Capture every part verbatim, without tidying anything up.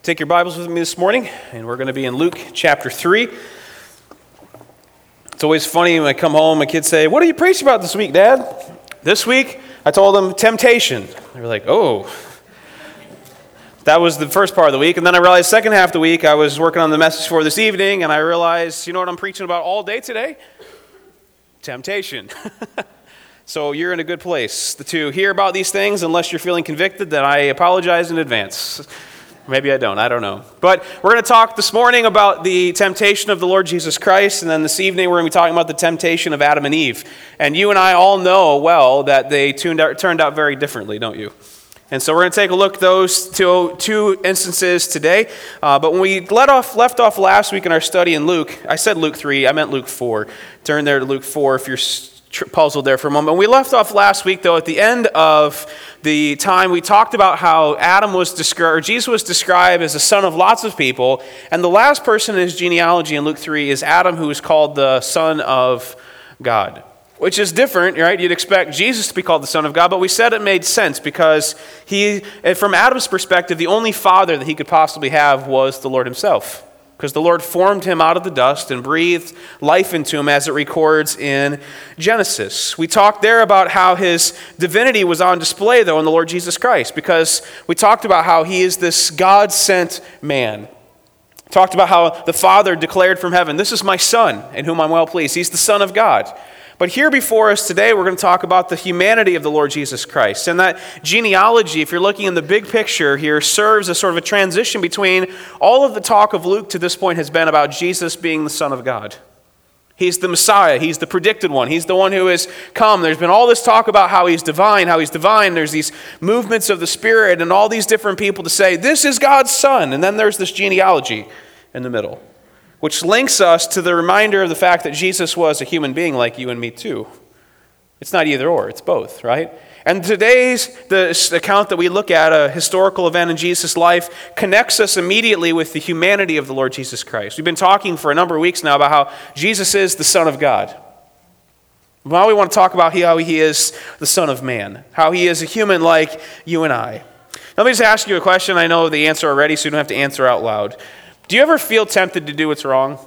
Take your Bibles with me this morning, and we're going to be in Luke chapter three. It's always funny when I come home, my kids say, "What do you preach about this week, Dad?" This week, I told them temptation. They were like, "Oh." That was the first part of the week, and then I realized second half of the week, I was working on the message for this evening, and I realized, you know what I'm preaching about all day today? Temptation. So you're in a good place to hear about these things. Unless you're feeling convicted, then I apologize in advance. Maybe I don't. I don't know. But we're going to talk this morning about the temptation of the Lord Jesus Christ, and then this evening we're going to be talking about the temptation of Adam and Eve. And you and I all know well that they turned out, turned out very differently, don't you? And so we're going to take a look at those two, two instances today. Uh, but when we let off, left off last week in our study in Luke, I said Luke three, I meant Luke four. Turn there to Luke four if you're puzzled there for a moment. We left off last week, though, at the end of the time we talked about how Adam was described, or Jesus was described as the son of lots of people, and the last person in his genealogy in Luke three is Adam, who is called the Son of God, which is different, right? You'd expect Jesus to be called the Son of God, but we said it made sense because he, from Adam's perspective, the only father that he could possibly have was the Lord himself. Because the Lord formed him out of the dust and breathed life into him, as it records in Genesis. We talked there about how his divinity was on display, though, in the Lord Jesus Christ, because we talked about how he is this God-sent man. Talked about how the Father declared from heaven, "This is my Son, in whom I'm well pleased." He's the Son of God. But here before us today, we're going to talk about the humanity of the Lord Jesus Christ. And that genealogy, if you're looking in the big picture here, serves as sort of a transition between all of the talk of Luke to this point has been about Jesus being the Son of God. He's the Messiah. He's the predicted one. He's the one who has come. There's been all this talk about how he's divine, how he's divine. There's these movements of the Spirit and all these different people to say, this is God's Son. And then there's this genealogy in the middle, which links us to the reminder of the fact that Jesus was a human being like you and me too. It's not either or, it's both, right? And today's the account that we look at, a historical event in Jesus' life, connects us immediately with the humanity of the Lord Jesus Christ. We've been talking for a number of weeks now about how Jesus is the Son of God. Now we want to talk about how he is the Son of Man, how he is a human like you and I. Now, let me just ask you a question. I know the answer already, so you don't have to answer out loud. Do you ever feel tempted to do what's wrong?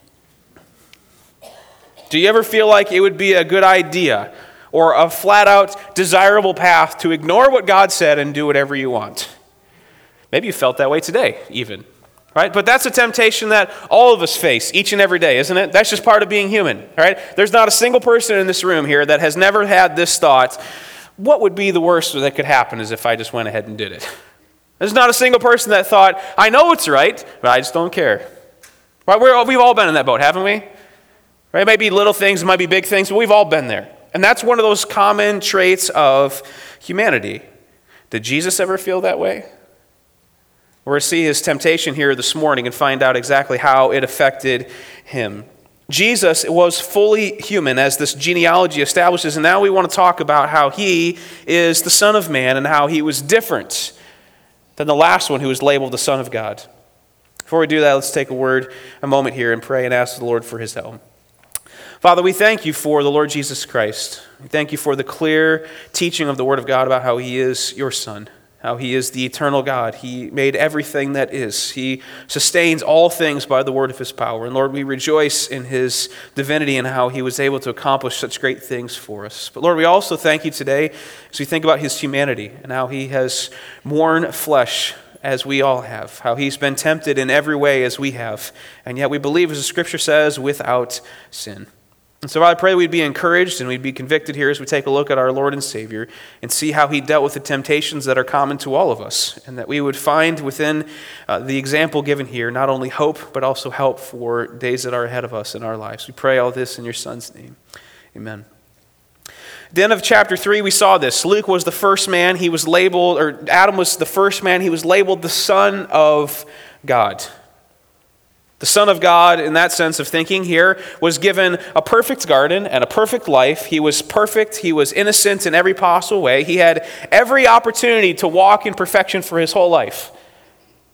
Do you ever feel like it would be a good idea or a flat-out desirable path to ignore what God said and do whatever you want? Maybe you felt that way today, even. Right? But that's a temptation that all of us face each and every day, isn't it? That's just part of being human. Right? There's not a single person in this room here that has never had this thought, what would be the worst that could happen is if I just went ahead and did it? There's not a single person that thought, I know it's right, but I just don't care. Right? We're, we've all been in that boat, haven't we? Right? It might be little things, it might be big things, but we've all been there. And that's one of those common traits of humanity. Did Jesus ever feel that way? We're going to see his temptation here this morning and find out exactly how it affected him. Jesus was fully human, as this genealogy establishes, and now we want to talk about how he is the Son of Man and how he was different than the last one who was labeled the Son of God. Before we do that, let's take a word, a moment here and pray and ask the Lord for his help. Father, we thank you for the Lord Jesus Christ. We thank you for the clear teaching of the Word of God about how he is your Son, how he is the eternal God. He made everything that is. He sustains all things by the word of his power. And Lord, we rejoice in his divinity and how he was able to accomplish such great things for us. But Lord, we also thank you today as we think about his humanity and how he has worn flesh as we all have, how he's been tempted in every way as we have, and yet we believe, as the Scripture says, without sin. And so I pray we'd be encouraged and we'd be convicted here as we take a look at our Lord and Savior and see how he dealt with the temptations that are common to all of us, and that we would find within uh, the example given here not only hope, but also help for days that are ahead of us in our lives. We pray all this in your Son's name. Amen. At the end of chapter three, we saw this. Luke was the first man. He was labeled, or Adam was the first man. He was labeled the Son of God. The Son of God, in that sense of thinking here, was given a perfect garden and a perfect life. He was perfect. He was innocent in every possible way. He had every opportunity to walk in perfection for his whole life.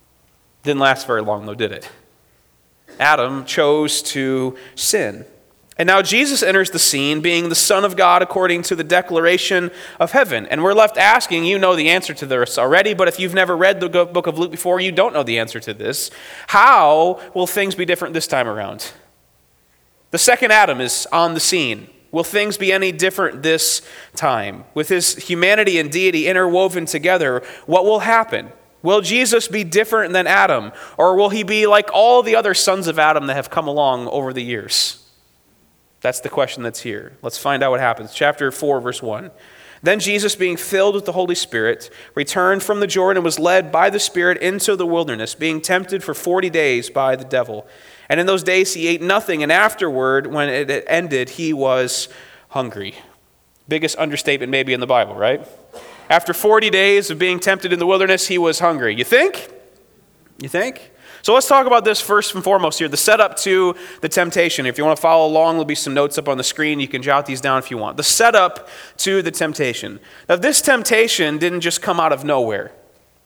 Didn't last very long, though, did it? Adam chose to sin. And now Jesus enters the scene being the Son of God according to the declaration of heaven. And we're left asking, you know the answer to this already, but if you've never read the book of Luke before, you don't know the answer to this. How will things be different this time around? The second Adam is on the scene. Will things be any different this time? With his humanity and deity interwoven together, what will happen? Will Jesus be different than Adam? Or will he be like all the other sons of Adam that have come along over the years? That's the question that's here. Let's find out what happens. Chapter four, verse one. Then Jesus, being filled with the Holy Spirit, returned from the Jordan and was led by the Spirit into the wilderness, being tempted for forty days by the devil. And in those days he ate nothing, and afterward, when it ended, he was hungry. Biggest understatement maybe in the Bible, right? After forty days of being tempted in the wilderness, he was hungry. You think? You think? So let's talk about this first and foremost here, the setup to the temptation. If you want to follow along, there'll be some notes up on the screen. You can jot these down if you want. The setup to the temptation. Now, this temptation didn't just come out of nowhere.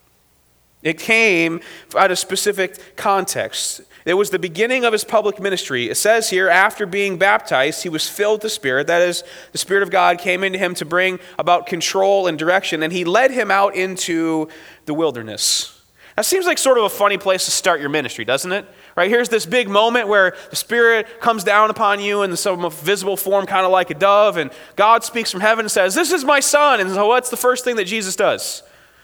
It came out of specific context. It was the beginning of his public ministry. It says here, after being baptized, he was filled with the Spirit. That is, the Spirit of God came into him to bring about control and direction, and he led him out into the wilderness. That seems like sort of a funny place to start your ministry, doesn't it? Right, here's this big moment where the Spirit comes down upon you in some visible form, kind of like a dove, and God speaks from heaven and says, "This is my son." And so what's the first thing that Jesus does?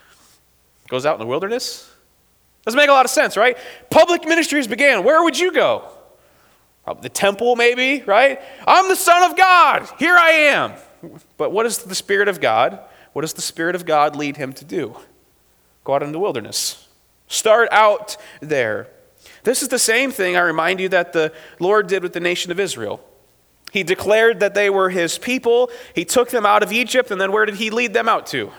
Goes out in the wilderness? Doesn't make a lot of sense, right? Public ministries began. Where would you go? Probably the temple, maybe, right? I'm the Son of God. Here I am. But what is the Spirit of God? What does the Spirit of God lead him to do? Go out in the wilderness. Start out there. This is the same thing, I remind you, that the Lord did with the nation of Israel. He declared that they were his people. He took them out of Egypt, and then where did he lead them out to?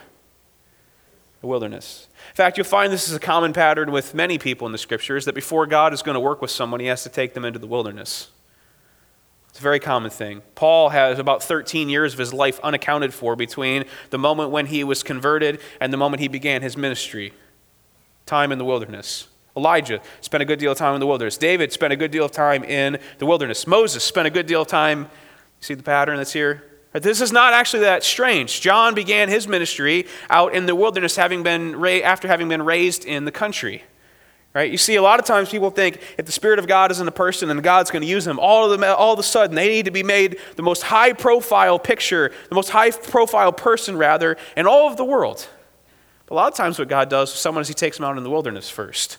The wilderness. In fact, you'll find this is a common pattern with many people in the Scriptures, that before God is going to work with someone, he has to take them into the wilderness. It's a very common thing. Paul has about thirteen years of his life unaccounted for between the moment when he was converted and the moment he began his ministry. Time in the wilderness. Elijah spent a good deal of time in the wilderness. David spent a good deal of time in the wilderness. Moses spent a good deal of time. See the pattern that's here? This is not actually that strange. John began his ministry out in the wilderness having been ra- after having been raised in the country. Right? You see, a lot of times people think if the Spirit of God is in a person and God's going to use them, all of them, all of a sudden they need to be made the most high-profile picture, the most high-profile person, rather, in all of the world. But a lot of times what God does with someone is he takes them out in the wilderness first.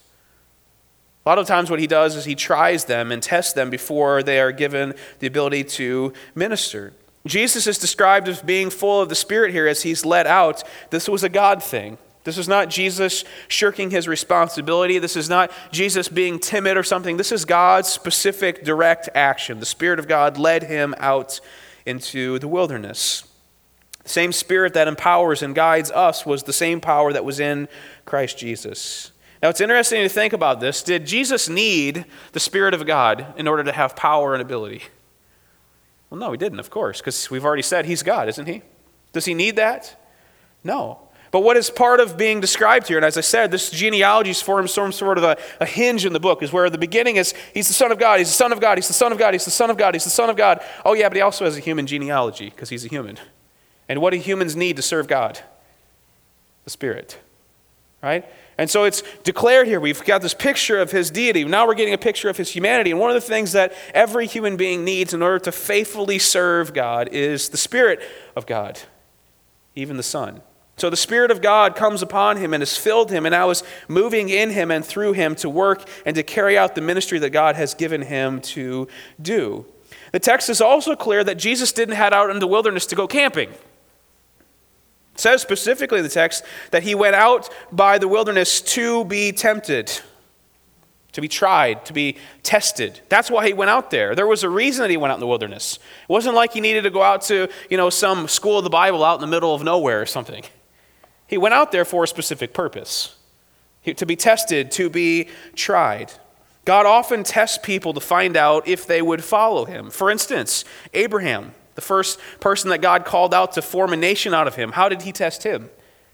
A lot of times what he does is he tries them and tests them before they are given the ability to minister. Jesus is described as being full of the Spirit here as he's led out. This was a God thing. This is not Jesus shirking his responsibility. This is not Jesus being timid or something. This is God's specific direct action. The Spirit of God led him out into the wilderness. The same Spirit that empowers and guides us was the same power that was in Christ Jesus. Now, it's interesting to think about this. Did Jesus need the Spirit of God in order to have power and ability? Well, no, he didn't, of course, because we've already said he's God, isn't he? Does he need that? No. But what is part of being described here, and as I said, this genealogy is for him some sort of a, a hinge in the book, is where the beginning is, he's the Son of God, he's the Son of God, he's the Son of God, he's the Son of God, he's the Son of God. Oh yeah, but he also has a human genealogy, because he's a human. And what do humans need to serve God? The Spirit, right? And so it's declared here. We've got this picture of his deity. Now we're getting a picture of his humanity. And one of the things that every human being needs in order to faithfully serve God is the Spirit of God, even the Son. So the Spirit of God comes upon him and has filled him and now is moving in him and through him to work and to carry out the ministry that God has given him to do. The text is also clear that Jesus didn't head out into the wilderness to go camping. It says specifically in the text that he went out by the wilderness to be tempted, to be tried, to be tested. That's why he went out there. There was a reason that he went out in the wilderness. It wasn't like he needed to go out to, you know, some school of the Bible out in the middle of nowhere or something. He went out there for a specific purpose, to be tested, to be tried. God often tests people to find out if they would follow him. For instance, Abraham, the first person that God called out to form a nation out of him, how did he test him?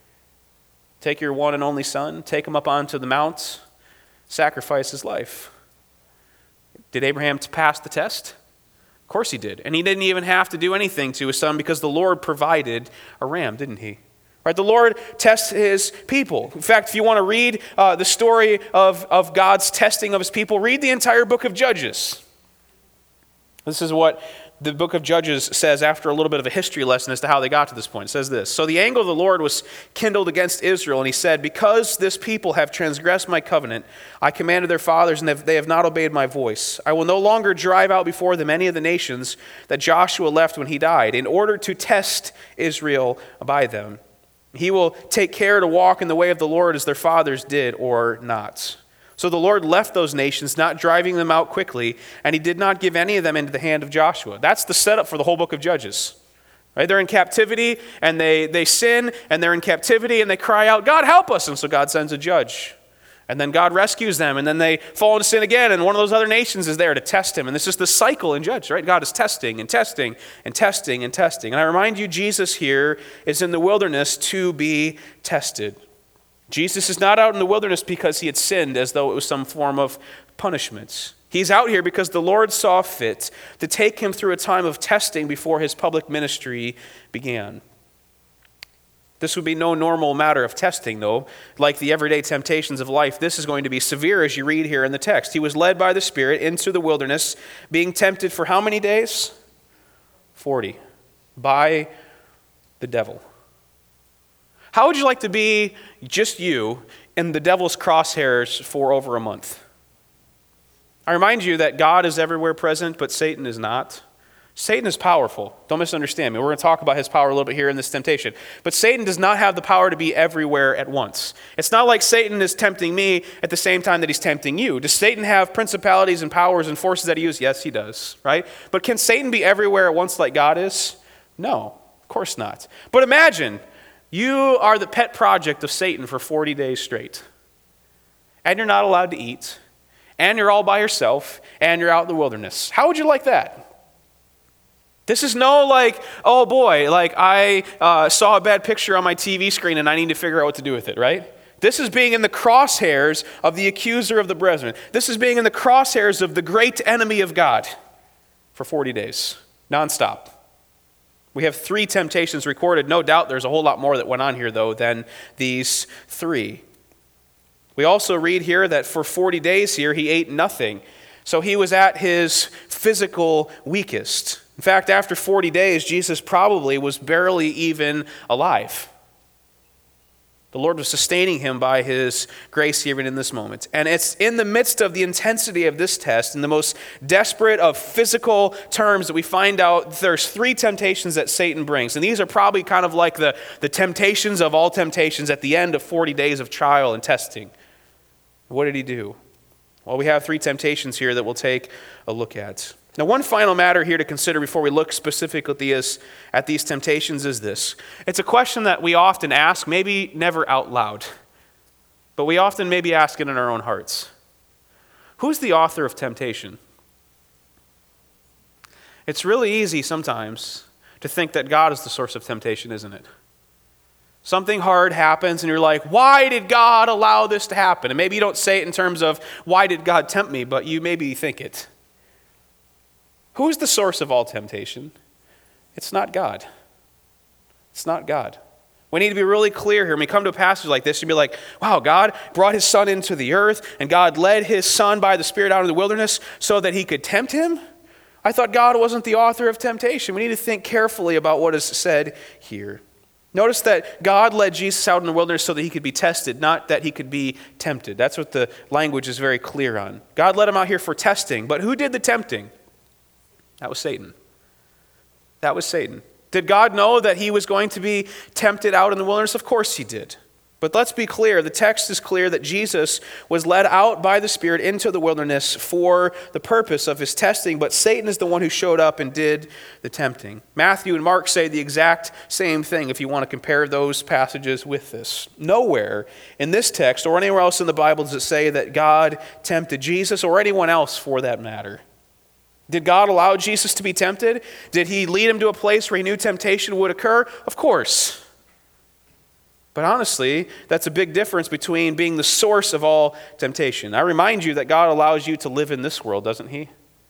Take your one and only son, take him up onto the mount, sacrifice his life. Did Abraham pass the test? Of Of course he did. And he didn't even have to do anything to his son because the Lord provided a ram, didn't he? Right? The Lord tests his people. In fact, if you want to read uh, the story of, of God's testing of his people, read the entire book of Judges. This is what the book of Judges says after a little bit of a history lesson as to how they got to this point. It says this: "So the anger of the Lord was kindled against Israel, and he said, because this people have transgressed my covenant, I commanded their fathers, and they have not obeyed my voice. I will no longer drive out before them any of the nations that Joshua left when he died, in order to test Israel by them. He will take care to walk in the way of the Lord as their fathers did, or not." So the Lord left those nations, not driving them out quickly, and he did not give any of them into the hand of Joshua. That's the setup for the whole book of Judges. Right? They're in captivity, and they, they sin, and they're in captivity, and they cry out, "God, help us!" And so God sends a judge. And then God rescues them, and then they fall into sin again, and one of those other nations is there to test him. And this is the cycle in Judges, right? God is testing and testing and testing and testing. And I remind you, Jesus here is in the wilderness to be tested. Jesus is not out in the wilderness because he had sinned as though it was some form of punishment. He's out here because the Lord saw fit to take him through a time of testing before his public ministry began. This would be no normal matter of testing, though. Like the everyday temptations of life, this is going to be severe, as you read here in the text. He was led by the Spirit into the wilderness, being tempted for how many days? forty. By the devil. How would you like to be just you in the devil's crosshairs for over a month? I remind you that God is everywhere present, but Satan is not. Satan is powerful. Don't misunderstand me. We're going to talk about his power a little bit here in this temptation. But Satan does not have the power to be everywhere at once. It's not like Satan is tempting me at the same time that he's tempting you. Does Satan have principalities and powers and forces that he uses? Yes, he does, right? But can Satan be everywhere at once like God is? No, of course not. But imagine you are the pet project of Satan for forty days straight. And you're not allowed to eat. And you're all by yourself. And you're out in the wilderness. How would you like that? This is no like, oh boy, like I uh, saw a bad picture on my T V screen and I need to figure out what to do with it, right? This is being in the crosshairs of the accuser of the brethren. This is being in the crosshairs of the great enemy of God for forty days, nonstop. We have three temptations recorded. No doubt there's a whole lot more that went on here, though, than these three. We also read here that for forty days here, he ate nothing. So he was at his physical weakest. In fact, after forty days, Jesus probably was barely even alive. The Lord was sustaining him by his grace even in this moment. And it's in the midst of the intensity of this test, in the most desperate of physical terms, that we find out there's three temptations that Satan brings. And these are probably kind of like the, the temptations of all temptations at the end of forty days of trial and testing. What did he do? Well, we have three temptations here that we'll take a look at. Now, one final matter here to consider before we look specifically at these temptations is this. It's a question that we often ask, maybe never out loud, but we often maybe ask it in our own hearts. Who's the author of temptation? It's really easy sometimes to think that God is the source of temptation, isn't it? Something hard happens and you're like, why did God allow this to happen? And maybe you don't say it in terms of, why did God tempt me? But you maybe think it. Who's the source of all temptation? It's not God. It's not God. We need to be really clear here. When we come to a passage like this, you'd be like, wow, God brought his son into the earth, and God led his son by the Spirit out in the wilderness so that he could tempt him? I thought God wasn't the author of temptation. We need to think carefully about what is said here. Notice that God led Jesus out in the wilderness so that he could be tested, not that he could be tempted. That's what the language is very clear on. God led him out here for testing, but who did the tempting? That was Satan. That was Satan. Did God know that he was going to be tempted out in the wilderness? Of course he did. But let's be clear. The text is clear that Jesus was led out by the Spirit into the wilderness for the purpose of his testing, but Satan is the one who showed up and did the tempting. Matthew and Mark say the exact same thing if you want to compare those passages with this. Nowhere in this text or anywhere else in the Bible does it say that God tempted Jesus or anyone else for that matter. Did God allow Jesus to be tempted? Did he lead him to a place where he knew temptation would occur? Of course. But honestly, that's a big difference between being the source of all temptation. I remind you that God allows you to live in this world, doesn't he?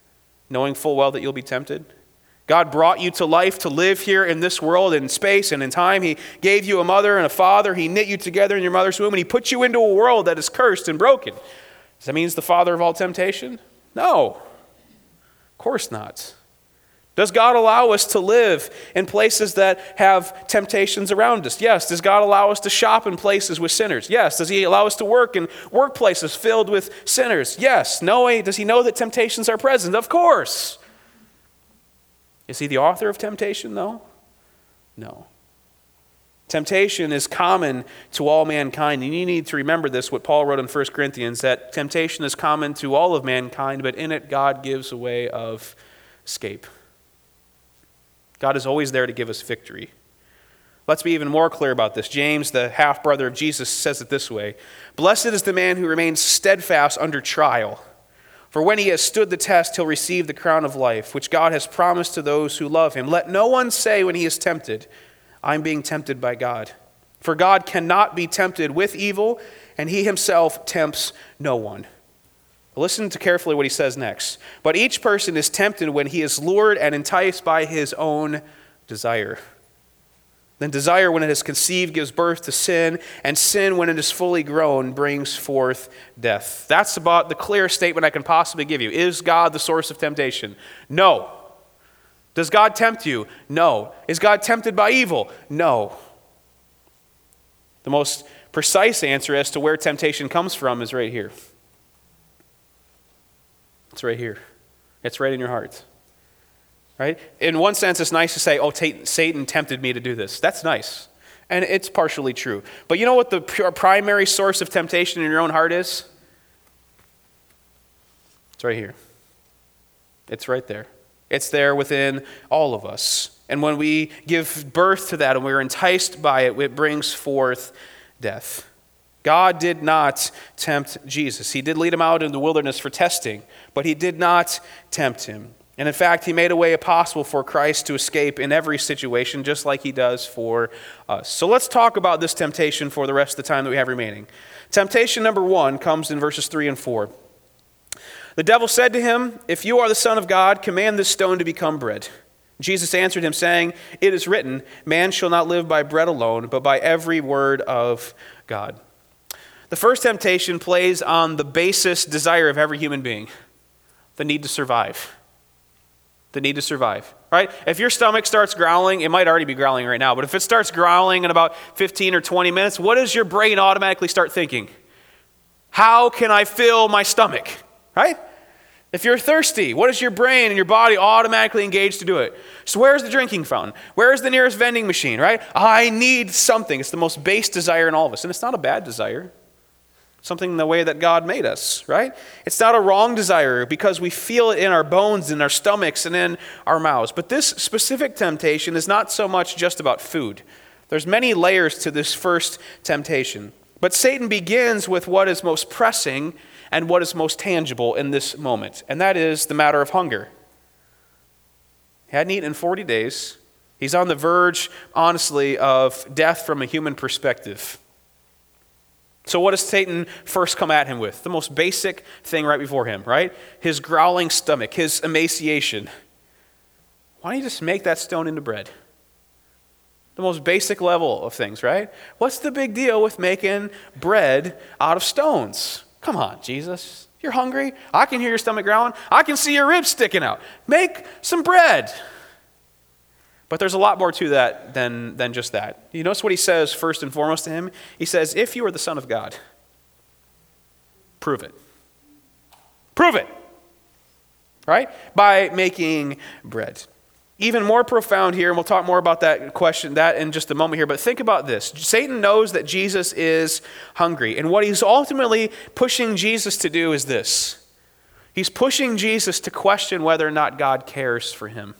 knowing full well that you'll be tempted? God brought you to life to live here in this world, in space and in time. He gave you a mother and a father. He knit you together in your mother's womb, and he put you into a world that is cursed and broken. Does that mean he's the father of all temptation? No, of course not. Does God allow us to live in places that have temptations around us? Yes. Does God allow us to shop in places with sinners? Yes. Does he allow us to work in workplaces filled with sinners? Yes. No. Does he know that temptations are present? Of course. Is he the author of temptation, though? No. Temptation is common to all mankind, and you need to remember this, what Paul wrote in First Corinthians, that temptation is common to all of mankind, but in it God gives a way of escape. God is always there to give us victory. Let's be even more clear about this. James, the half-brother of Jesus, says it this way: "Blessed is the man who remains steadfast under trial. For when he has stood the test, he'll receive the crown of life, which God has promised to those who love him. Let no one say when he is tempted, 'I'm being tempted by God.' For God cannot be tempted with evil, and he himself tempts no one." Listen to carefully what he says next. "But each person is tempted when he is lured and enticed by his own desire. Then desire, when it is conceived, gives birth to sin, and sin, when it is fully grown, brings forth death." That's about the clearest statement I can possibly give you. Is God the source of temptation? No. Does God tempt you? No. Is God tempted by evil? No. The most precise answer as to where temptation comes from is right here. It's right here. It's right in your heart. Right? In one sense, it's nice to say, oh, Satan tempted me to do this. That's nice. And it's partially true. But you know what the primary source of temptation in your own heart is? It's right here. It's right there. It's there within all of us. And when we give birth to that and we're enticed by it, it brings forth death. God did not tempt Jesus. He did lead him out in the wilderness for testing, but he did not tempt him. And in fact, he made a way possible for Christ to escape in every situation, just like he does for us. So let's talk about this temptation for the rest of the time that we have remaining. Temptation number one comes in verses three and four. "The devil said to him, 'If you are the Son of God, command this stone to become bread.' Jesus answered him, saying, 'It is written, man shall not live by bread alone, but by every word of God.'" The first temptation plays on the basest desire of every human being, the need to survive. The need to survive, right? If your stomach starts growling, it might already be growling right now, but if it starts growling in about fifteen or twenty minutes, what does your brain automatically start thinking? How can I fill my stomach, right? If you're thirsty, what does your brain and your body automatically engage to do it? So where's the drinking fountain? Where's the nearest vending machine, right? I need something. It's the most base desire in all of us, and it's not a bad desire. Something in the way that God made us, right? It's not a wrong desire because we feel it in our bones, in our stomachs, and in our mouths. But this specific temptation is not so much just about food. There's many layers to this first temptation. But Satan begins with what is most pressing and what is most tangible in this moment, and that is the matter of hunger. He hadn't eaten in forty days. He's on the verge, honestly, of death from a human perspective. So what does Satan first come at him with? The most basic thing right before him, right? His growling stomach, his emaciation. Why don't you just make that stone into bread? The most basic level of things, right? What's the big deal with making bread out of stones? Come on, Jesus. You're hungry. I can hear your stomach growling. I can see your ribs sticking out. Make some bread. But there's a lot more to that than, than just that. You notice what he says first and foremost to him? He says, if you are the Son of God, prove it. Prove it. Right? By making bread. Even more profound here, and we'll talk more about that question, that in just a moment here, but think about this. Satan knows that Jesus is hungry, and what he's ultimately pushing Jesus to do is this. He's pushing Jesus to question whether or not God cares for him.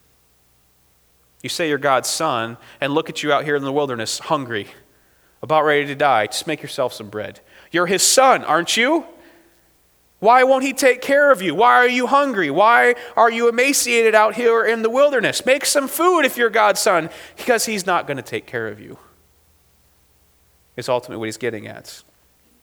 You say you're God's son, and look at you out here in the wilderness, hungry, about ready to die. Just make yourself some bread. You're his son, aren't you? Why won't he take care of you? Why are you hungry? Why are you emaciated out here in the wilderness? Make some food if you're God's son, because he's not going to take care of you. It's ultimately what he's getting at.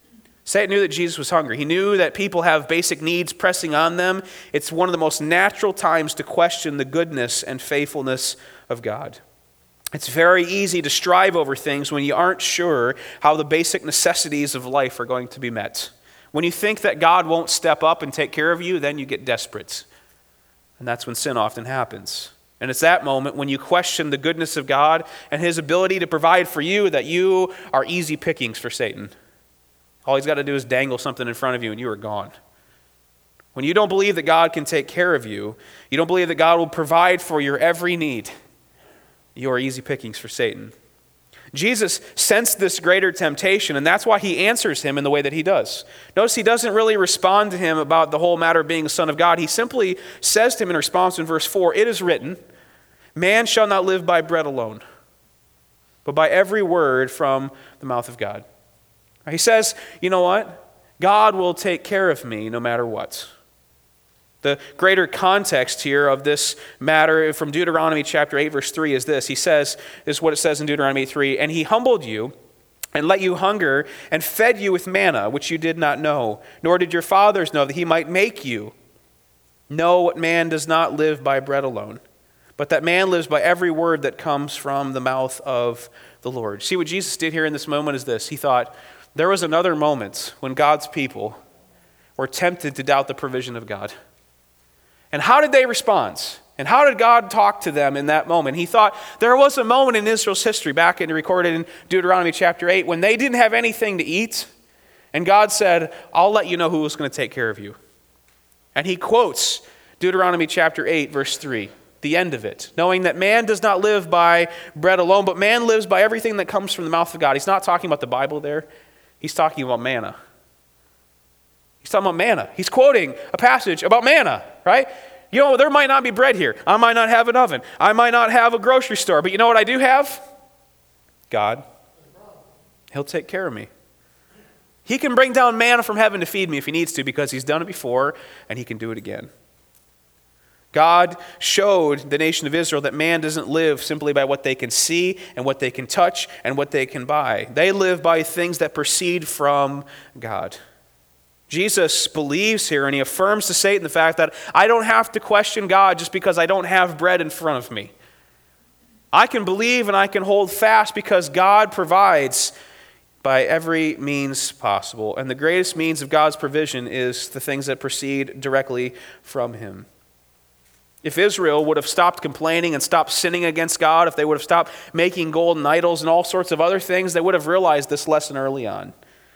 Satan knew that Jesus was hungry. He knew that people have basic needs pressing on them. It's one of the most natural times to question the goodness and faithfulness of God. It's very easy to strive over things when you aren't sure how the basic necessities of life are going to be met. When you think that God won't step up and take care of you, then you get desperate. And that's when sin often happens. And it's that moment when you question the goodness of God and his ability to provide for you that you are easy pickings for Satan. All he's got to do is dangle something in front of you and you are gone. When you don't believe that God can take care of you, you don't believe that God will provide for your every need, you are easy pickings for Satan. Jesus sensed this greater temptation, and that's why he answers him in the way that he does. Notice he doesn't really respond to him about the whole matter of being a son of God. He simply says to him in response in verse four, "It is written, man shall not live by bread alone, but by every word from the mouth of God." He says, you know what? God will take care of me no matter what. The greater context here of this matter from Deuteronomy chapter eight, verse three is this. He says, this is what it says in Deuteronomy three, "And he humbled you and let you hunger and fed you with manna, which you did not know, nor did your fathers know, that he might make you know what man does not live by bread alone, but that man lives by every word that comes from the mouth of the Lord." See, what Jesus did here in this moment is this. He thought, there was another moment when God's people were tempted to doubt the provision of God. And how did they respond? And how did God talk to them in that moment? He thought there was a moment in Israel's history, back in recorded in Deuteronomy chapter eight, when they didn't have anything to eat. And God said, "I'll let you know who was going to take care of you." And he quotes Deuteronomy chapter eight, verse three, the end of it, knowing that man does not live by bread alone, but man lives by everything that comes from the mouth of God. He's not talking about the Bible there. He's talking about manna. He's talking about manna. He's quoting a passage about manna, right? You know, there might not be bread here. I might not have an oven. I might not have a grocery store. But you know what I do have? God. He'll take care of me. He can bring down manna from heaven to feed me if he needs to, because he's done it before and he can do it again. God showed the nation of Israel that man doesn't live simply by what they can see and what they can touch and what they can buy. They live by things that proceed from God. Jesus believes here, and he affirms to Satan the fact that I don't have to question God just because I don't have bread in front of me. I can believe and I can hold fast because God provides by every means possible. And the greatest means of God's provision is the things that proceed directly from him. If Israel would have stopped complaining and stopped sinning against God, if they would have stopped making golden idols and all sorts of other things, they would have realized this lesson early on.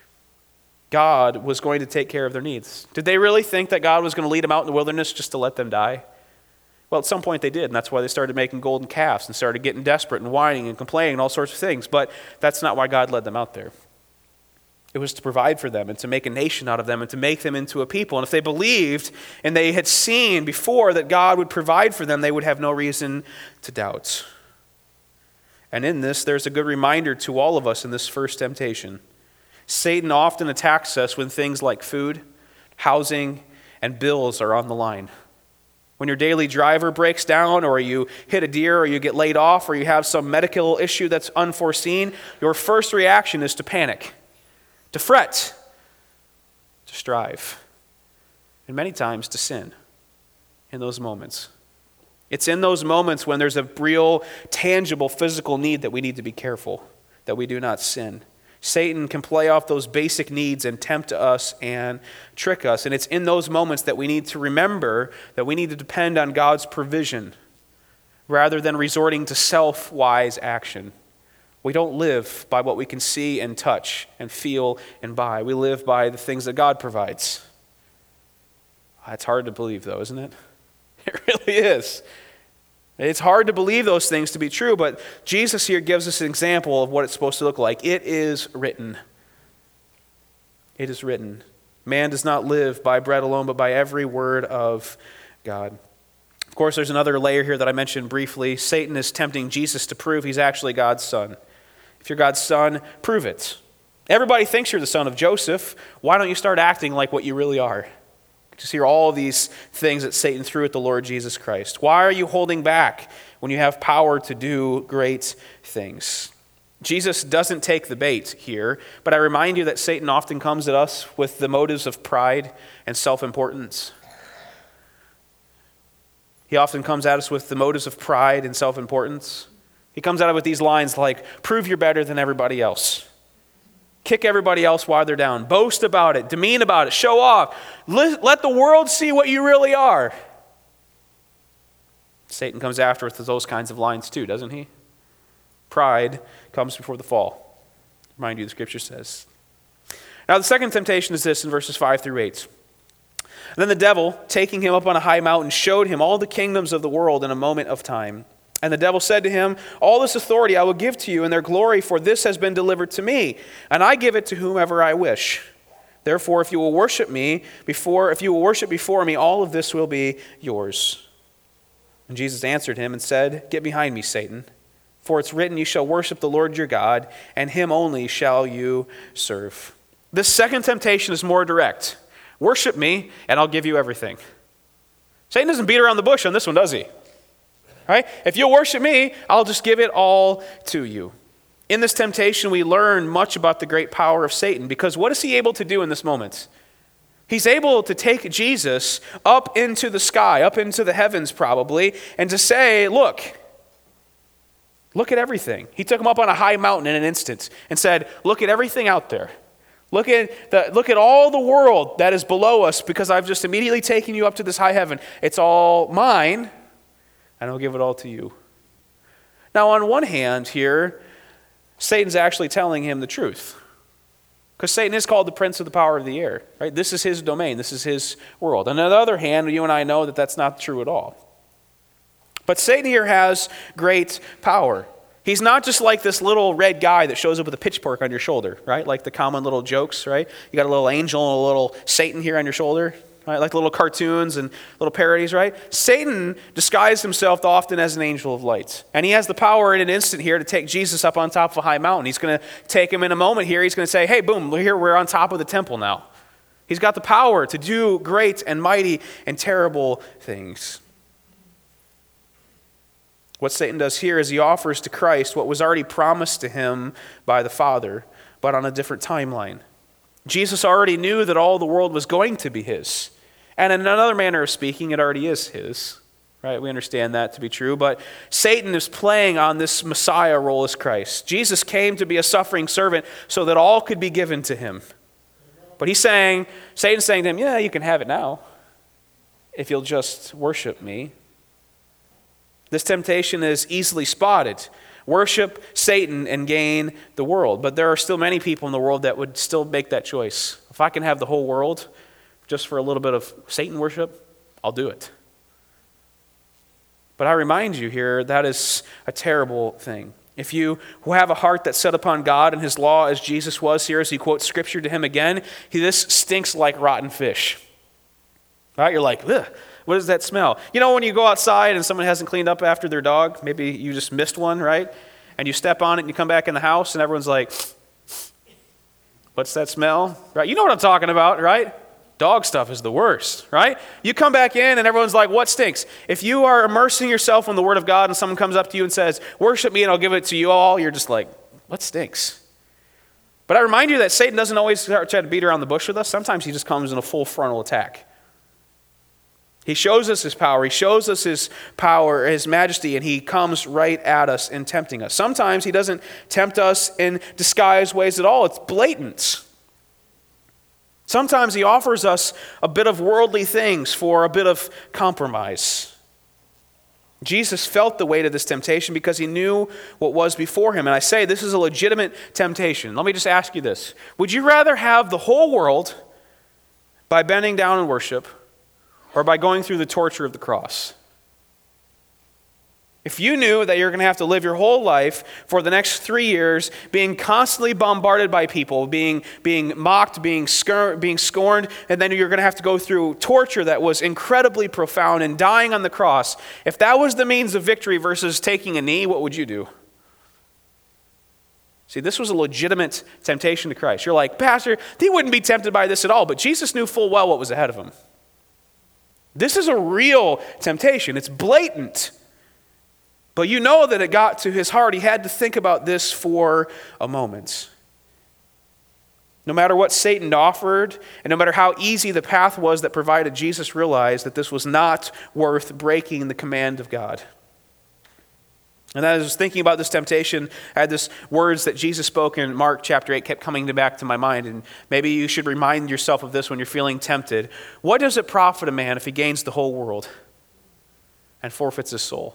God was going to take care of their needs. Did they really think that God was going to lead them out in the wilderness just to let them die? Well, at some point they did, and that's why they started making golden calves and started getting desperate and whining and complaining and all sorts of things. But that's not why God led them out there. It was to provide for them and to make a nation out of them and to make them into a people. And if they believed and they had seen before that God would provide for them, they would have no reason to doubt. And in this, there's a good reminder to all of us in this first temptation. Satan often attacks us when things like food, housing, and bills are on the line. When your daily driver breaks down, or you hit a deer, or you get laid off, or you have some medical issue that's unforeseen, your first reaction is to panic, to fret, to strive, and many times to sin in those moments. It's in those moments when there's a real, tangible, physical need that we need to be careful that we do not sin. Satan can play off those basic needs and tempt us and trick us. And it's in those moments that we need to remember that we need to depend on God's provision rather than resorting to self-wise action. We don't live by what we can see and touch and feel and buy. We live by the things that God provides. It's hard to believe, though, isn't it? It really is. It's hard to believe those things to be true, but Jesus here gives us an example of what it's supposed to look like. It is written. It is written. Man does not live by bread alone, but by every word of God. Of course, there's another layer here that I mentioned briefly. Satan is tempting Jesus to prove he's actually God's son. If you're God's son, prove it. Everybody thinks you're the son of Joseph. Why don't you start acting like what you really are? Just hear all these things that Satan threw at the Lord Jesus Christ. Why are you holding back when you have power to do great things? Jesus doesn't take the bait here, but I remind you that Satan often comes at us with the motives of pride and self-importance. He often comes at us with the motives of pride and self-importance. He comes at it with these lines like, prove you're better than everybody else. Kick everybody else while they're down. Boast about it. Demean about it. Show off. Let, let the world see what you really are. Satan comes after us with those kinds of lines too, doesn't he? Pride comes before the fall. Remind you, the scripture says. Now the second temptation is this in verses five through eight. And then the devil, taking him up on a high mountain, showed him all the kingdoms of the world in a moment of time. And the devil said to him, all this authority I will give to you in their glory, for this has been delivered to me, and I give it to whomever I wish. Therefore, if you will worship me before, if you will worship before me, all of this will be yours. And Jesus answered him and said, get behind me, Satan. For it's written, you shall worship the Lord your God, and him only shall you serve. This second temptation is more direct. Worship me, and I'll give you everything. Satan doesn't beat around the bush on this one, does he? Right? If you'll worship me, I'll just give it all to you. In this temptation, we learn much about the great power of Satan, because what is he able to do in this moment? He's able to take Jesus up into the sky, up into the heavens probably, and to say, look, look at everything. He took him up on a high mountain in an instant and said, look at everything out there. Look at the, look at all the world that is below us, because I've just immediately taken you up to this high heaven. It's all mine, and I'll give it all to you. Now, on one hand here, Satan's actually telling him the truth. Because Satan is called the prince of the power of the air. Right? This is his domain. This is his world. And on the other hand, you and I know that that's not true at all. But Satan here has great power. He's not just like this little red guy that shows up with a pitchfork on your shoulder, right? Like the common little jokes, right? You got a little angel and a little Satan here on your shoulder, right? Like little cartoons and little parodies, right? Satan disguised himself often as an angel of light. And he has the power in an instant here to take Jesus up on top of a high mountain. He's going to take him in a moment here. He's going to say, hey, boom, here we're on top of the temple now. He's got the power to do great and mighty and terrible things. What Satan does here is he offers to Christ what was already promised to him by the Father, but on a different timeline. Jesus already knew that all the world was going to be his. And in another manner of speaking, it already is his. Right? We understand that to be true. But Satan is playing on this Messiah role as Christ. Jesus came to be a suffering servant so that all could be given to him. But he's saying, Satan's saying to him, yeah, you can have it now if you'll just worship me. This temptation is easily spotted. Worship Satan and gain the world. But there are still many people in the world that would still make that choice. If I can have the whole world just for a little bit of Satan worship, I'll do it. But I remind you here, that is a terrible thing. If you who have a heart that's set upon God and his law as Jesus was here, as he quotes scripture to him again, he, this stinks like rotten fish. Right? You're like, ugh. What does that smell? You know when you go outside and someone hasn't cleaned up after their dog? Maybe you just missed one, right? And you step on it and you come back in the house and everyone's like, what's that smell? Right? You know what I'm talking about, right? Dog stuff is the worst, right? You come back in and everyone's like, what stinks? If you are immersing yourself in the Word of God and someone comes up to you and says, worship me and I'll give it to you all, you're just like, what stinks? But I remind you that Satan doesn't always try to beat around the bush with us. Sometimes he just comes in a full frontal attack. He shows us his power. He shows us his power, his majesty, and he comes right at us in tempting us. Sometimes he doesn't tempt us in disguised ways at all. It's blatant. Sometimes he offers us a bit of worldly things for a bit of compromise. Jesus felt the weight of this temptation because he knew what was before him. And I say this is a legitimate temptation. Let me just ask you this. Would you rather have the whole world by bending down in worship, or by going through the torture of the cross? If you knew that you're going to have to live your whole life for the next three years being constantly bombarded by people, being, being mocked, being, scur- being scorned, and then you're going to have to go through torture that was incredibly profound and dying on the cross, if that was the means of victory versus taking a knee, what would you do? See, this was a legitimate temptation to Christ. You're like, Pastor, he wouldn't be tempted by this at all, but Jesus knew full well what was ahead of him. This is a real temptation. It's blatant. But you know that it got to his heart. He had to think about this for a moment. No matter what Satan offered, and no matter how easy the path was that provided, Jesus realized that this was not worth breaking the command of God. And as I was thinking about this temptation, I had this words that Jesus spoke in Mark chapter eight kept coming back to my mind. And maybe you should remind yourself of this when you're feeling tempted. What does it profit a man if he gains the whole world and forfeits his soul?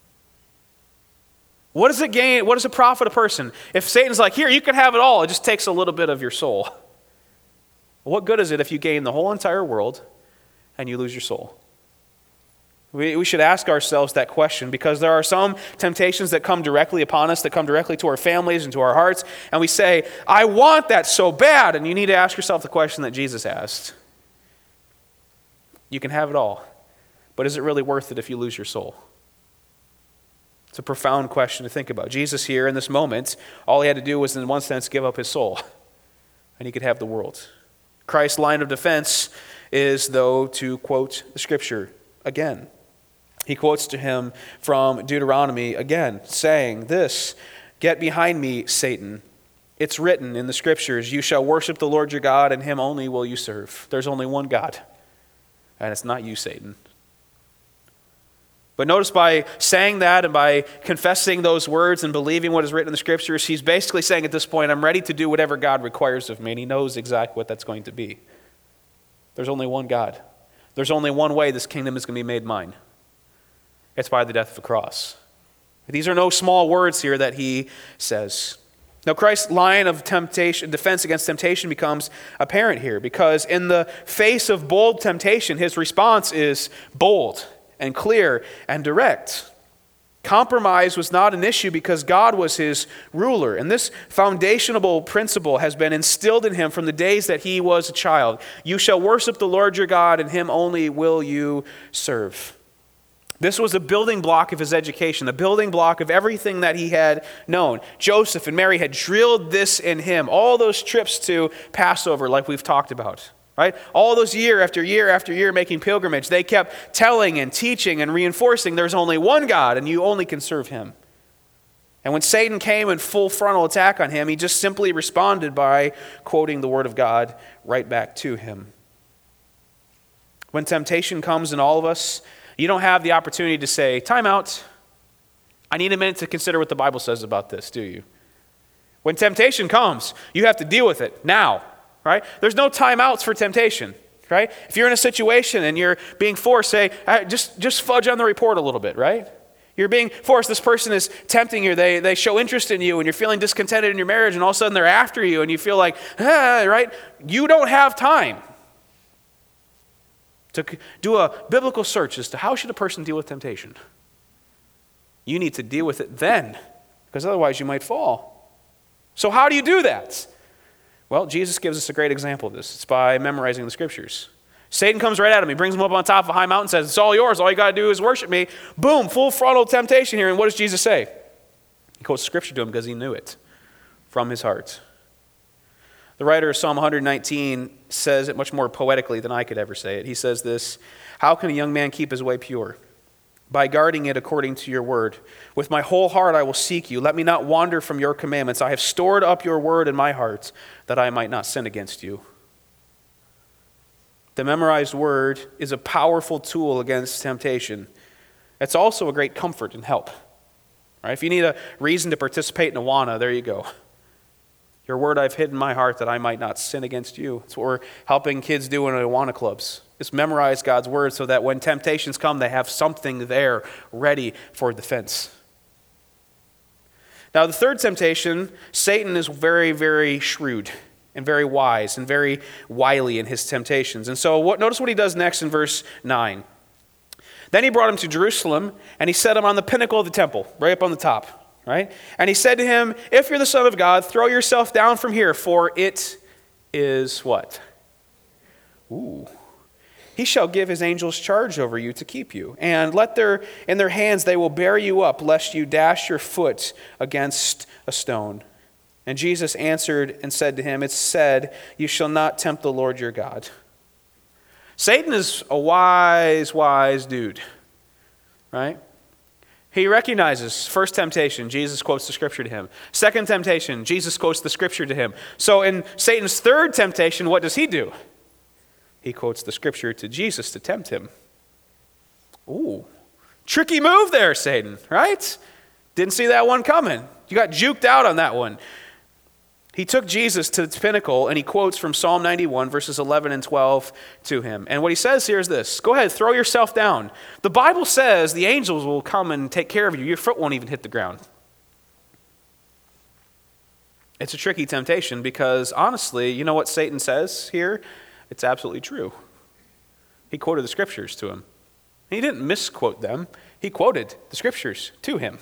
What does it gain? What does it profit a person? If Satan's like, here, you can have it all, it just takes a little bit of your soul. What good is it if you gain the whole entire world and you lose your soul? We, we should ask ourselves that question, because there are some temptations that come directly upon us, that come directly to our families and to our hearts, and we say, I want that so bad. And you need to ask yourself the question that Jesus asked. You can have it all, but is it really worth it if you lose your soul? It's a profound question to think about. Jesus here in this moment, all he had to do was in one sense give up his soul, and he could have the world. Christ's line of defense is, though, to quote the scripture again. He quotes to him from Deuteronomy again, saying this, "Get behind me, Satan. It's written in the scriptures, you shall worship the Lord your God, and him only will you serve." There's only one God, and it's not you, Satan. But notice by saying that and by confessing those words and believing what is written in the scriptures, he's basically saying at this point, I'm ready to do whatever God requires of me, and he knows exactly what that's going to be. There's only one God. There's only one way this kingdom is going to be made mine. It's by the death of the cross. These are no small words here that he says. Now, Christ's line of temptation, defense against temptation becomes apparent here, because in the face of bold temptation, his response is bold and clear and direct. Compromise was not an issue because God was his ruler. And this foundational principle has been instilled in him from the days that he was a child. You shall worship the Lord your God, and him only will you serve. This was a building block of his education, a building block of everything that he had known. Joseph and Mary had drilled this in him. All those trips to Passover, like we've talked about. Right? All those year after year after year making pilgrimage, they kept telling and teaching and reinforcing there's only one God and you only can serve him. And when Satan came in full frontal attack on him, he just simply responded by quoting the word of God right back to him. When temptation comes in all of us, you don't have the opportunity to say, time out. I need a minute to consider what the Bible says about this, do you? When temptation comes, you have to deal with it now. Right? There's no timeouts for temptation, right? If you're in a situation and you're being forced, say, just, just fudge on the report a little bit, right? You're being forced, this person is tempting you, they, they show interest in you, and you're feeling discontented in your marriage, and all of a sudden they're after you, and you feel like, ah, right? You don't have time to do a biblical search as to how should a person deal with temptation. You need to deal with it then, because otherwise you might fall. So how do you do that? Well, Jesus gives us a great example of this. It's by memorizing the scriptures. Satan comes right at him. He brings him up on top of a high mountain and says, it's all yours. All you got to do is worship me. Boom, full frontal temptation here. And what does Jesus say? He quotes scripture to him because he knew it from his heart. The writer of Psalm one nineteen says it much more poetically than I could ever say it. He says this, how can a young man keep his way pure? By guarding it according to your word. With my whole heart I will seek you. Let me not wander from your commandments. I have stored up your word in my heart, that I might not sin against you. The memorized word is a powerful tool against temptation. It's also a great comfort and help. Right? If you need a reason to participate in Awana, there you go. Your word I've hid in my heart, that I might not sin against you. That's what we're helping kids do in Awana clubs. Is memorize God's word so that when temptations come, they have something there ready for defense. Now, the third temptation, Satan is very, very shrewd and very wise and very wily in his temptations. And so what, notice what he does next in verse nine. Then he brought him to Jerusalem, and he set him on the pinnacle of the temple, right up on the top. Right? And he said to him, if you're the Son of God, throw yourself down from here, for it is what? Ooh. He shall give his angels charge over you to keep you. And let their in their hands they will bear you up, lest you dash your foot against a stone. And Jesus answered and said to him, it's said, you shall not tempt the Lord your God. Satan is a wise, wise dude. Right? He recognizes first temptation, Jesus quotes the scripture to him. Second temptation, Jesus quotes the scripture to him. So in Satan's third temptation, what does he do? He quotes the scripture to Jesus to tempt him. Ooh, tricky move there, Satan, right? Didn't see that one coming. You got juked out on that one. He took Jesus to the pinnacle, and he quotes from Psalm ninety-one, verses eleven and twelve to him. And what he says here is this: go ahead, throw yourself down. The Bible says the angels will come and take care of you. Your foot won't even hit the ground. It's a tricky temptation because, honestly, you know what Satan says here? It's absolutely true. He quoted the scriptures to him. He didn't misquote them. He quoted the scriptures to him.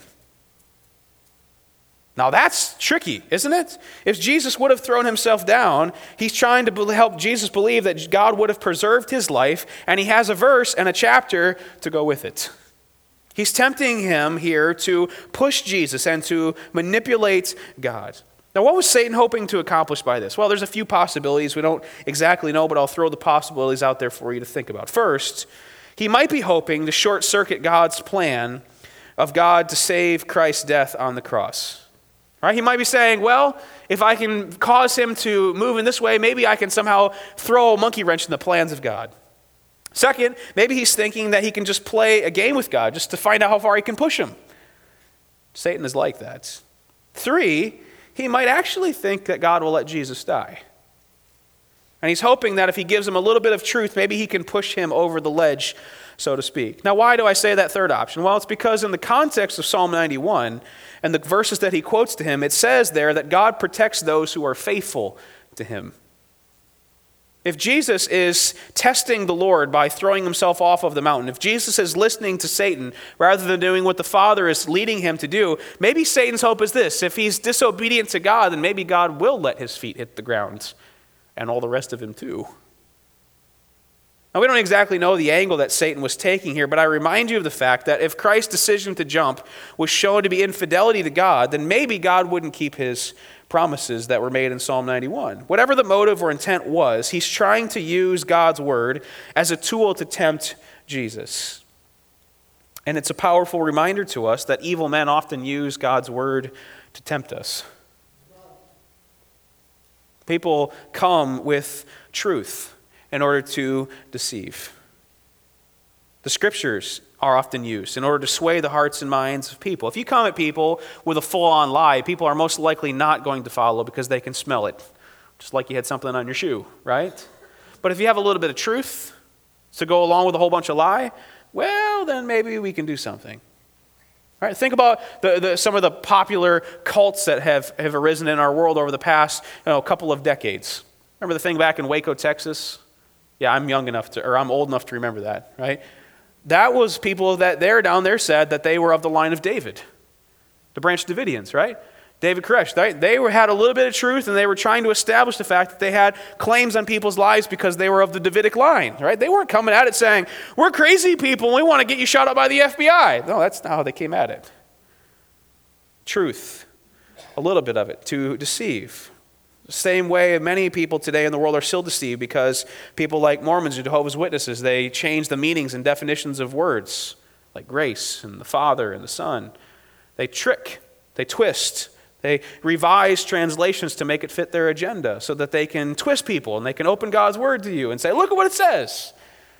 Now that's tricky, isn't it? If Jesus would have thrown himself down, he's trying to help Jesus believe that God would have preserved his life, and he has a verse and a chapter to go with it. He's tempting him here to push Jesus and to manipulate God. Now, what was Satan hoping to accomplish by this? Well, there's a few possibilities. We don't exactly know, but I'll throw the possibilities out there for you to think about. First, he might be hoping to short-circuit God's plan of God to save Christ's death on the cross. Right? He might be saying, well, if I can cause him to move in this way, maybe I can somehow throw a monkey wrench in the plans of God. Second, maybe he's thinking that he can just play a game with God just to find out how far he can push him. Satan is like that. Three, he might actually think that God will let Jesus die. And he's hoping that if he gives him a little bit of truth, maybe he can push him over the ledge, so to speak. Now, why do I say that third option? Well, it's because in the context of Psalm ninety-one and the verses that he quotes to him, it says there that God protects those who are faithful to him. If Jesus is testing the Lord by throwing himself off of the mountain, if Jesus is listening to Satan rather than doing what the Father is leading him to do, maybe Satan's hope is this: if he's disobedient to God, then maybe God will let his feet hit the ground, and all the rest of him too. Now, we don't exactly know the angle that Satan was taking here, but I remind you of the fact that if Christ's decision to jump was shown to be infidelity to God, then maybe God wouldn't keep his promises that were made in Psalm ninety-one. Whatever the motive or intent was, he's trying to use God's word as a tool to tempt Jesus. And it's a powerful reminder to us that evil men often use God's word to tempt us. People come with truth in order to deceive. The scriptures are often used in order to sway the hearts and minds of people. If you come at people with a full-on lie, people are most likely not going to follow because they can smell it, just like you had something on your shoe, right? But if you have a little bit of truth to go along with a whole bunch of lie, well, then maybe we can do something. All right, think about the, the, some of the popular cults that have, have arisen in our world over the past you know, couple of decades. Remember the thing back in Waco, Texas? Yeah, I'm young enough to, or I'm old enough to remember that, right? That was people that there down there said that they were of the line of David, the Branch Davidians, right? David Koresh, they, they were, had a little bit of truth, and they were trying to establish the fact that they had claims on people's lives because they were of the Davidic line, right? They weren't coming at it saying, we're crazy people and we want to get you shot up by the F B I. No, that's not how they came at it. Truth, a little bit of it, to deceive. The same way many people today in the world are still deceived because people like Mormons or Jehovah's Witnesses, they change the meanings and definitions of words like grace and the Father and the Son. They trick, they twist, they revise translations to make it fit their agenda so that they can twist people and they can open God's word to you and say, look at what it says.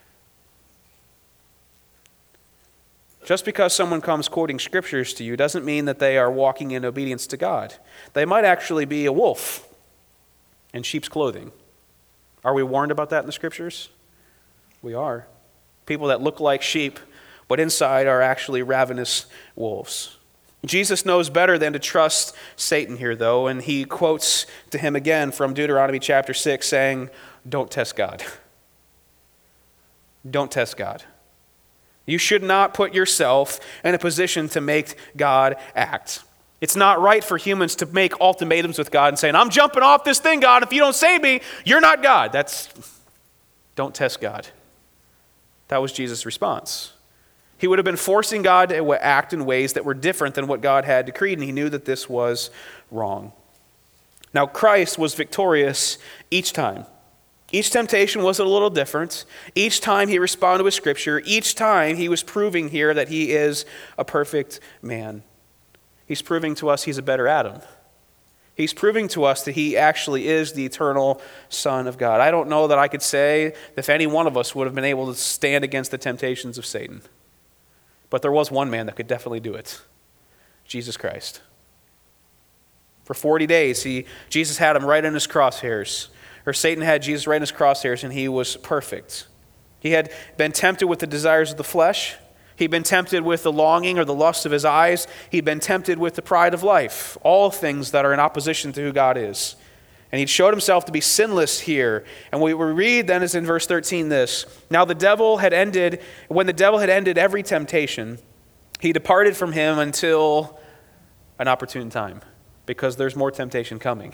Just because someone comes quoting scriptures to you doesn't mean that they are walking in obedience to God. They might actually be a wolf in sheep's clothing. Are we warned about that in the scriptures? We are. People that look like sheep, but inside are actually ravenous wolves. Jesus knows better than to trust Satan here, though, and he quotes to him again from Deuteronomy chapter six, saying, don't test God. Don't test God. You should not put yourself in a position to make God act. It's not right for humans to make ultimatums with God and saying, I'm jumping off this thing, God. If you don't save me, you're not God. That's, don't test God. That was Jesus' response. He would have been forcing God to act in ways that were different than what God had decreed, and he knew that this was wrong. Now, Christ was victorious each time. Each temptation was a little different. Each time he responded with Scripture. Each time he was proving here that he is a perfect man. He's proving to us he's a better Adam. He's proving to us that he actually is the eternal Son of God. I don't know that I could say if any one of us would have been able to stand against the temptations of Satan. But there was one man that could definitely do it. Jesus Christ. For forty days, he, Jesus had him right in his crosshairs. Or Satan had Jesus right in his crosshairs, and he was perfect. He had been tempted with the desires of the flesh. He'd been tempted with the longing or the lust of his eyes. He'd been tempted with the pride of life. All things that are in opposition to who God is. And he showed himself to be sinless here. And what we read then is in verse thirteen this. Now the devil had ended, when the devil had ended every temptation, he departed from him until an opportune time. Because there's more temptation coming.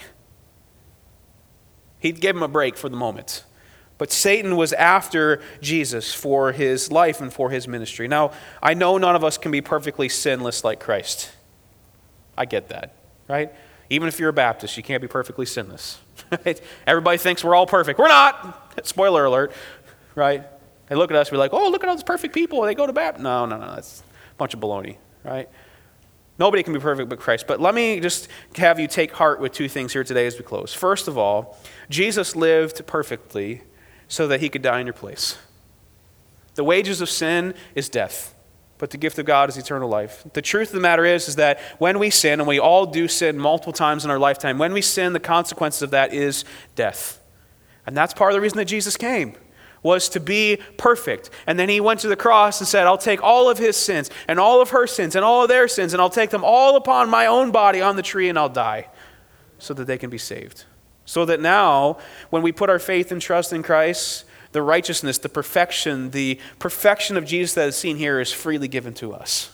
He gave him a break for the moment. But Satan was after Jesus for his life and for his ministry. Now, I know none of us can be perfectly sinless like Christ. I get that, right? Even if you're a Baptist, you can't be perfectly sinless. Right? Everybody thinks we're all perfect. We're not. Spoiler alert, right? They look at us and be like, oh, look at all these perfect people. They go to Baptist. No, no, no. That's a bunch of baloney, right? Nobody can be perfect but Christ. But let me just have you take heart with two things here today as we close. First of all, Jesus lived perfectly so that he could die in your place. The wages of sin is death, but the gift of God is eternal life. The truth of the matter is, is that when we sin, and we all do sin multiple times in our lifetime, when we sin, the consequences of that is death. And that's part of the reason that Jesus came, was to be perfect. And then he went to the cross and said, I'll take all of his sins and all of her sins and all of their sins, and I'll take them all upon my own body on the tree, and I'll die so that they can be saved. So that now, when we put our faith and trust in Christ, the righteousness, the perfection, the perfection of Jesus that is seen here is freely given to us.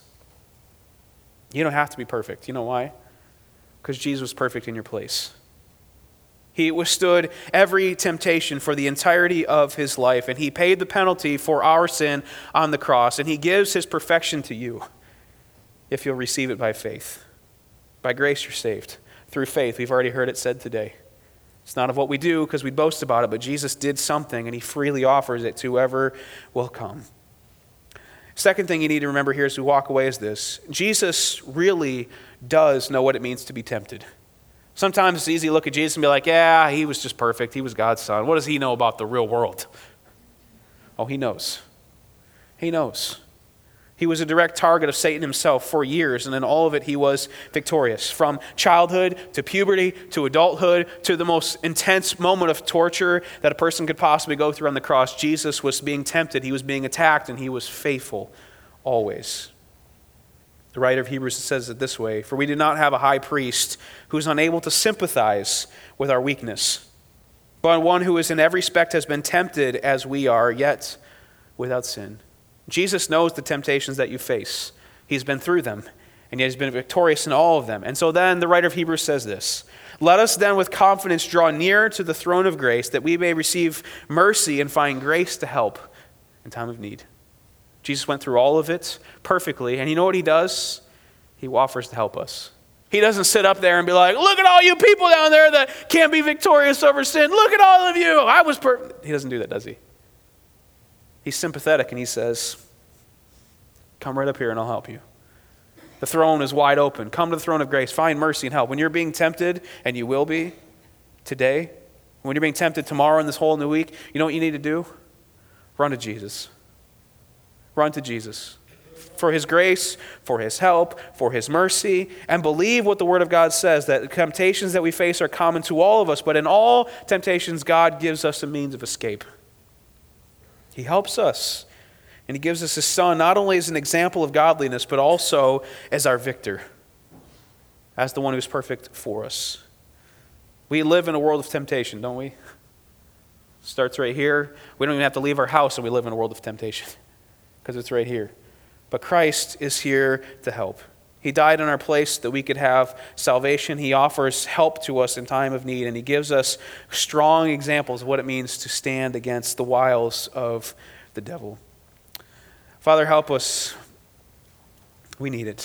You don't have to be perfect. You know why? Because Jesus was perfect in your place. He withstood every temptation for the entirety of his life, and he paid the penalty for our sin on the cross, and he gives his perfection to you if you'll receive it by faith. By grace you're saved. Through faith, we've already heard it said today. It's not of what we do because we boast about it, but Jesus did something, and he freely offers it to whoever will come. Second thing you need to remember here as we walk away is this. Jesus really does know what it means to be tempted. Sometimes it's easy to look at Jesus and be like, yeah, he was just perfect. He was God's son. What does he know about the real world? Oh, he knows. He knows. He was a direct target of Satan himself for years, and in all of it he was victorious. From childhood to puberty to adulthood to the most intense moment of torture that a person could possibly go through on the cross, Jesus was being tempted, he was being attacked, and he was faithful always. The writer of Hebrews says it this way, for we do not have a high priest who is unable to sympathize with our weakness, but one who is in every respect has been tempted as we are, yet without sin. Jesus knows the temptations that you face. He's been through them, and yet he's been victorious in all of them. And so then the writer of Hebrews says this, let us then with confidence draw near to the throne of grace that we may receive mercy and find grace to help in time of need. Jesus went through all of it perfectly, and you know what he does? He offers to help us. He doesn't sit up there and be like, look at all you people down there that can't be victorious over sin. Look at all of you. I was perfect. He doesn't do that, does he? He's sympathetic, and he says, come right up here and I'll help you. The throne is wide open. Come to the throne of grace. Find mercy and help. When you're being tempted, and you will be today, when you're being tempted tomorrow in this whole new week, you know what you need to do? Run to Jesus. Run to Jesus for his grace, for his help, for his mercy, and believe what the Word of God says, that the temptations that we face are common to all of us, but in all temptations, God gives us a means of escape. He helps us, and he gives us his Son not only as an example of godliness, but also as our victor, as the one who's perfect for us. We live in a world of temptation, don't we? Starts right here. We don't even have to leave our house, and we live in a world of temptation because it's right here. But Christ is here to help. He died in our place that we could have salvation. He offers help to us in time of need, and he gives us strong examples of what it means to stand against the wiles of the devil. Father, help us. We need it.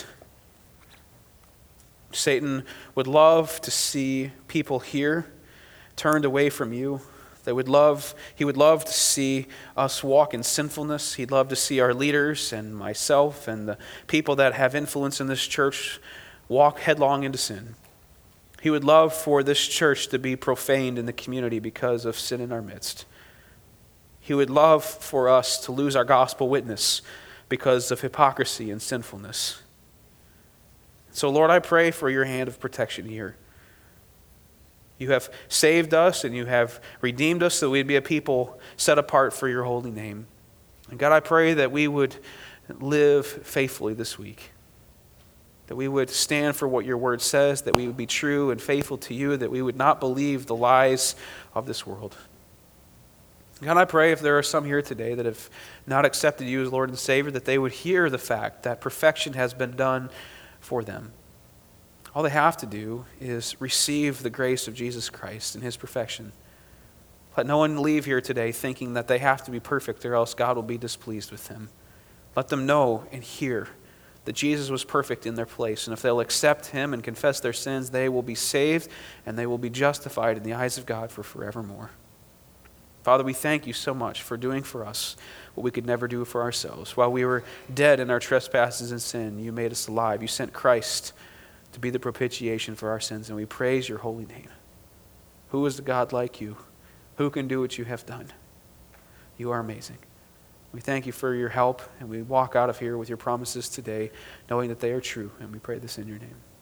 Satan would love to see people here turned away from you, They would love, he would love to see us walk in sinfulness. He'd love to see our leaders and myself and the people that have influence in this church walk headlong into sin. He would love for this church to be profaned in the community because of sin in our midst. He would love for us to lose our gospel witness because of hypocrisy and sinfulness. So, Lord, I pray for your hand of protection here. You have saved us and you have redeemed us so we'd be a people set apart for your holy name. And God, I pray that we would live faithfully this week. That we would stand for what your word says, that we would be true and faithful to you, that we would not believe the lies of this world. God, I pray if there are some here today that have not accepted you as Lord and Savior, that they would hear the fact that perfection has been done for them. All they have to do is receive the grace of Jesus Christ and his perfection. Let no one leave here today thinking that they have to be perfect or else God will be displeased with them. Let them know and hear that Jesus was perfect in their place. And if they'll accept him and confess their sins, they will be saved and they will be justified in the eyes of God for forevermore. Father, we thank you so much for doing for us what we could never do for ourselves. While we were dead in our trespasses and sin, you made us alive. You sent Christ to be the propitiation for our sins, and we praise your holy name. Who is a God like you? Who can do what you have done? You are amazing. We thank you for your help, and we walk out of here with your promises today, knowing that they are true, and we pray this in your name.